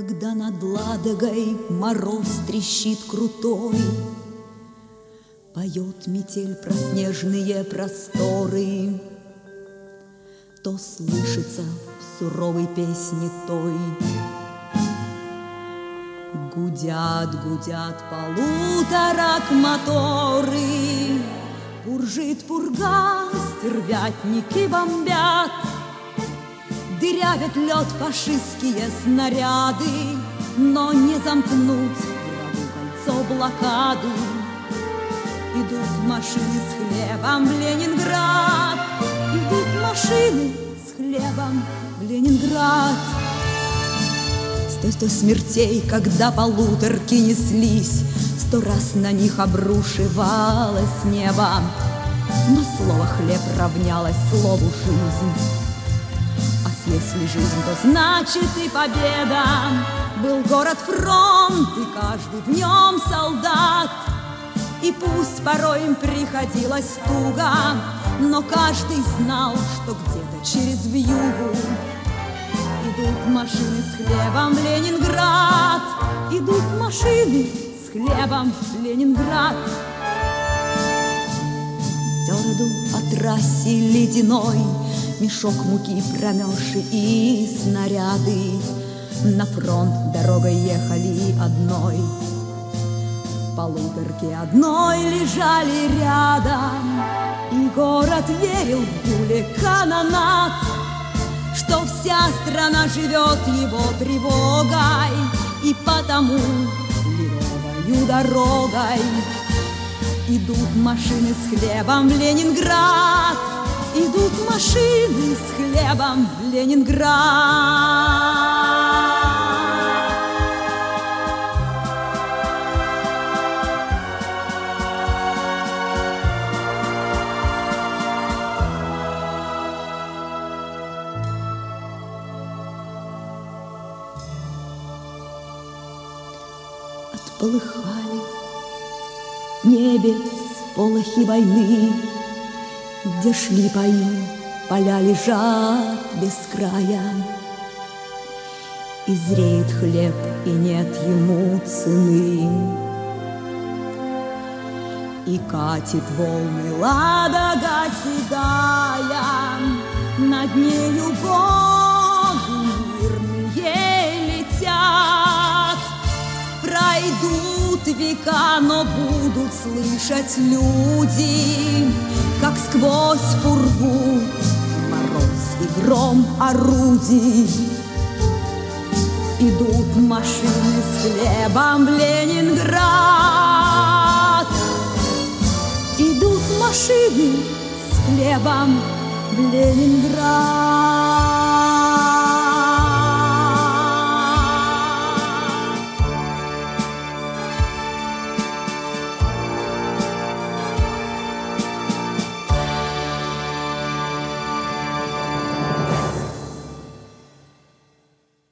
Когда над Ладогой мороз трещит крутой, поет метель про снежные просторы, то слышится в суровой песне той: гудят, гудят полуторак моторы, буржит пурга, стервятники бомбят, дырявят лед фашистские снаряды, но не замкнуть деловое кольцо блокаду. Идут машины с хлебом в Ленинград, идут машины с хлебом в Ленинград. Сто смертей, когда полуторки неслись, 100 раз на них обрушивалось небо, но слово «хлеб» равнялось слову «жизнь». Если жизнь, то значит и победа. Был город фронт, и каждый в нем солдат. И пусть порой им приходилось туго, но каждый знал, что где-то через вьюгу идут машины с хлебом в Ленинград. Идут машины с хлебом в Ленинград. Городу по трассе ледяной мешок муки промерзший и снаряды. На фронт дорогой ехали одной, в полуторке одной лежали рядом. И город верил в гуле канонад, что вся страна живет его тревогой, и потому левою дорогой идут машины с хлебом в Ленинград. Идут машины с хлебом в Ленинград. Отполыхали в небе сполохи войны, где шли бои, поля лежат без края. И зреет хлеб, и нет ему цены. И катит волны Ладога седая, над нею годы мирные летят. Пройдут века, но будут слышать люди, как сквозь пургу мороз и гром орудий. Идут машины с хлебом в Ленинград. Идут машины с хлебом в Ленинград.